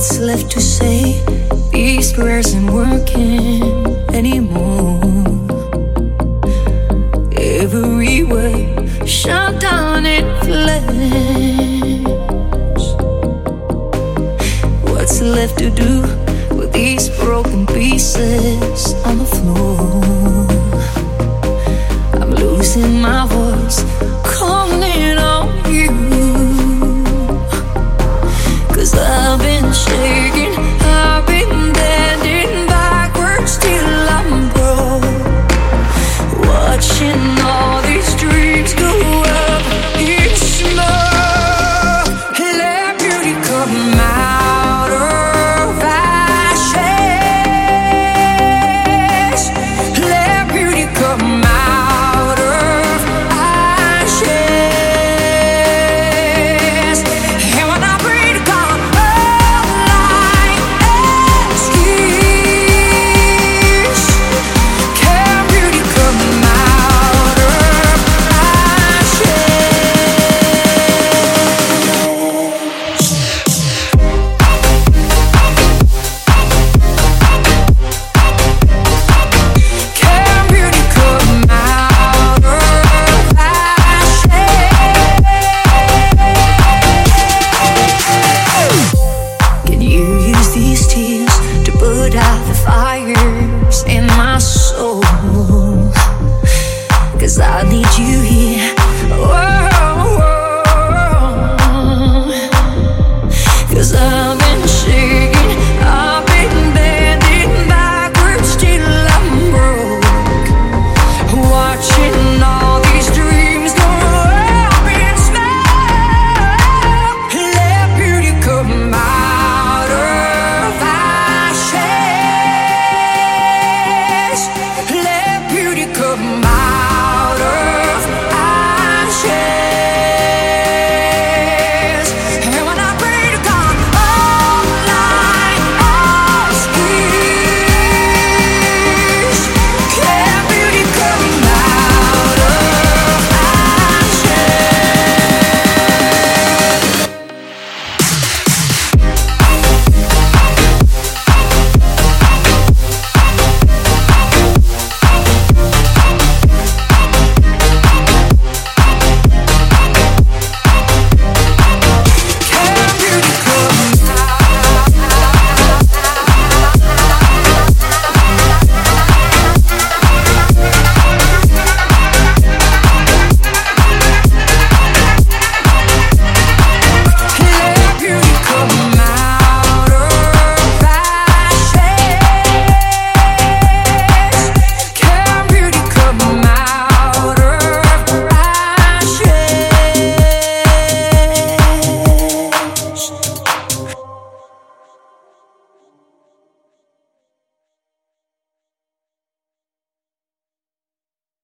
What's left to say? These prayers ain't working anymore. Every word shut down in flames. What's left to do with these broken pieces on the floor? I'm losing my voice, calling on you. 'Cause I've been shaking, I've been bending backwards till I'm broke. Watching all these dreams go up in smoke. Let beauty come out of ashes. Let beauty come out of ashes. And when I breathe, come up like ashes. Can beauty come out of ashes? Can beauty come out of ashes? Can you use these tears to put out the fires in my soul? 'Cause I need you here.